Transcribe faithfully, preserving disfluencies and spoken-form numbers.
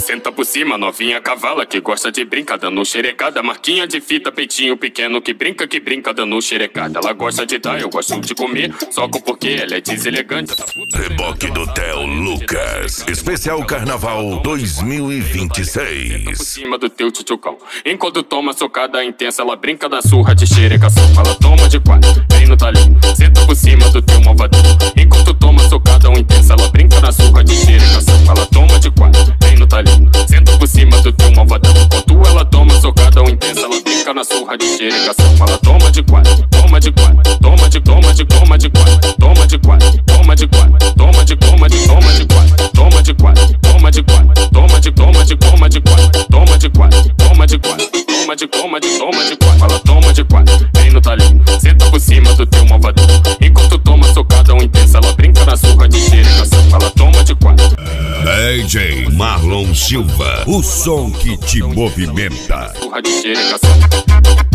Senta por cima, novinha cavala que gosta de brincar dando xerecada. Marquinha de fita, peitinho pequeno que brinca, que brinca dando xerecada. Ela gosta de dar, eu gosto de comer, só com porque ela é deselegante. Reboque do Theo Lucas, especial Carnaval dois mil e vinte e seis. Senta por cima do teu tchutchucão. Enquanto toma socada intensa, ela brinca da surra de xerecação. Ela toma de quatro, vem no talinho. Senta por cima do teu malvadão. Enquanto toma socada intensa, ela brinca da surra de xerecação. Ela toma de quatro, vem no talinho. Senta por cima do teu malvadão. Enquanto ela toma socada intensa, ela brinca na surra de xerecação. Ela toma de quatro, toma de quatro, toma de, toma de, toma de quatro, toma de quatro, toma de quatro, toma de, toma de, toma de quatro, toma de quatro, toma de quatro, toma de, toma de, toma de quatro, toma de quatro, toma de quatro, toma de, toma de, toma de quatro. Ela toma de quatro, vem no talinho. Senta por cima do teu malvadão. Enquanto toma socada intensa, ela brinca na surra de xerecação. Ela toma de quatro. D J Marlon Silva, o som que te movimenta. Surra de xerecação.